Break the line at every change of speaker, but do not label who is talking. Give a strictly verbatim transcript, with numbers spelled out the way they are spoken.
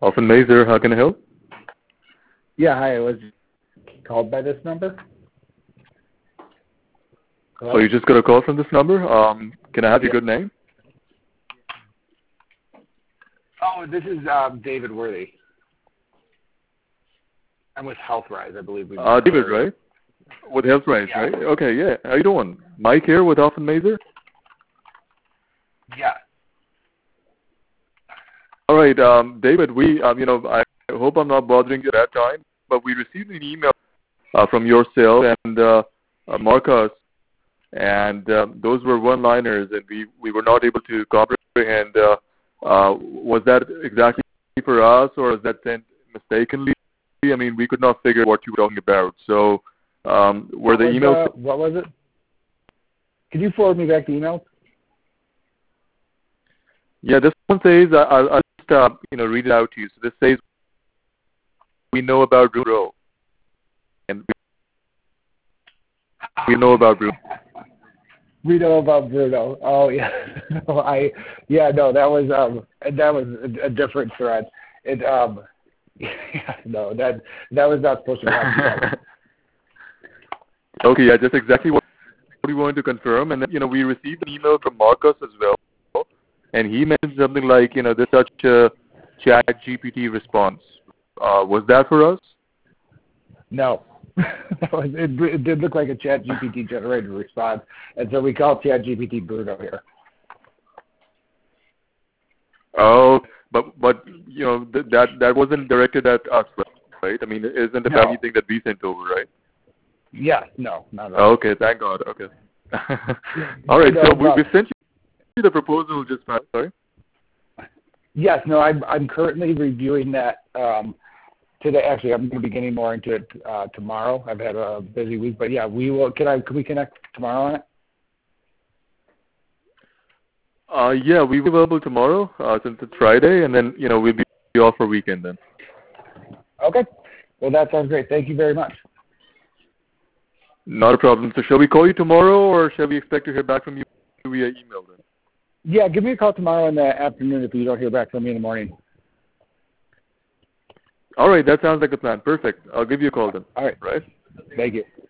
Often Mazer, how can I help?
Yeah, hi. I was called by this number. Hello?
Oh, you just got a call from this number? Um, can I have your
Yeah.
good name?
Oh, this is um, David Worthy. I'm with HealthRise, I believe. we
Uh, David, right? With HealthRise,
Yeah.
right? Okay, yeah. How you doing? Mike here with Often Mazer.
Yeah.
All right, um, David, we, um, you know, I hope I'm not bothering you at that time, but we received an email uh, from yourself and uh, uh, Marcus, and um, those were one-liners, and we, we were not able to comprehend. Uh, uh, was that exactly for us, or was that sent mistakenly? I mean, we could not figure what you were talking about. So, um, were
What
the
was,
emails?
uh, what was it? Could you forward me back the email?
Yeah, this one says, I- I'll, I'll just uh, you know read it out to you. So this says, we know about Bruno, and we know about Bruno.
We know about Bruno. Oh yeah, no, I yeah no that was um that was a, a different thread. It um yeah, no that that was not supposed to happen.
Okay, yeah, just exactly what we wanted to confirm. And then, you know, we received an email from Marcus as well, and he mentioned something like, you know, there's such a Chat G P T response. Uh, was that for us?
No. That was, it, it did look like a Chat G P T generated response, and so we call Chat G P T Bruno here.
Oh, but but you know th- that that wasn't directed at us, right? I mean, it isn't about
No.
anything that we sent over, right?
Yeah, no, not at all.
Okay, thank God. Okay. All right,
No,
so we,
but-
we sent you the proposal just now. Sorry.
Yes, no, I'm I'm currently reviewing that um, today. Actually, I'm going to be getting more into it uh, tomorrow. I've had a busy week, but yeah, we will. Can I? Can we connect tomorrow on it?
Uh, yeah, we'll be available tomorrow uh, since it's Friday, and then you know we'll be off for weekend then.
Okay. Well, that sounds great. Thank you very much.
Not a problem. So shall we call you tomorrow, or shall we expect to hear back from you via email then?
Yeah, give me a call tomorrow in the afternoon if you don't hear back from me in the morning.
All right, that sounds like a plan. Perfect. I'll give you a call then.
All right.
Right?
Thank you.